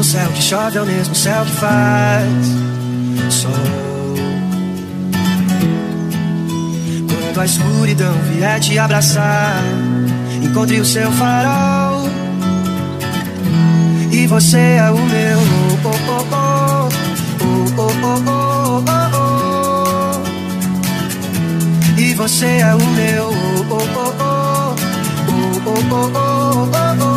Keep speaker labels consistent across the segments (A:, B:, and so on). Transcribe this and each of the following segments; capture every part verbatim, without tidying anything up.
A: mesmo céu que chove, é o mesmo céu que faz sol. Quando a escuridão vier te abraçar, encontre o seu farol. E você é o meu oh, oh, oh, oh, oh, oh, oh, oh, oh. E você é o meu oh, oh, oh, oh, oh, oh, oh, oh, oh.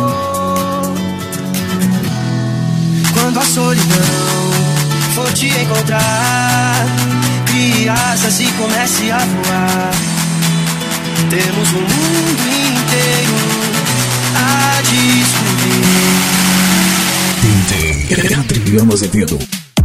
A: Quando a solidão for te encontrar, crie asas e comece a voar. Temos um mundo inteiro a descobrir.
B: D J Adriano Azevedo.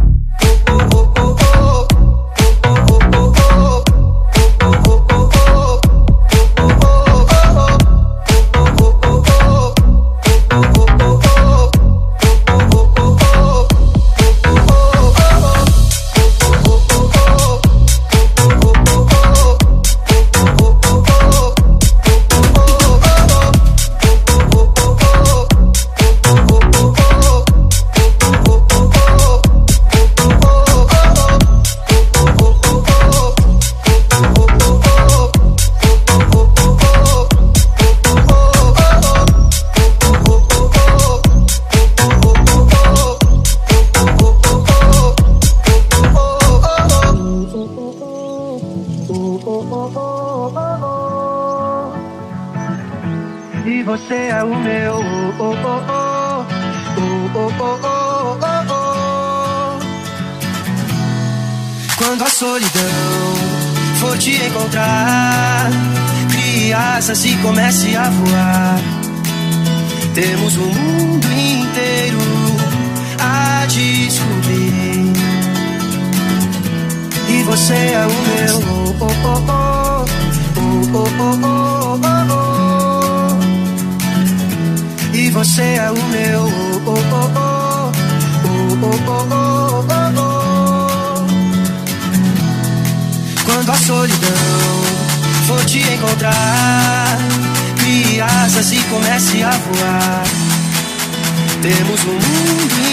A: E você é o meu oh, oh, oh, oh, oh, oh, oh, oh, oh. Quando a solidão for te encontrar, crie asas e comece a voar. Temos o mundo inteiro a descobrir. E você é o meu oh, oh, oh, oh, oh, oh, oh, oh, oh. E você é o meu oh, oh, oh, oh, oh, oh, oh, oh, oh. Quando a solidão for te encontrar, crie asas e comece a voar. Temos um mundo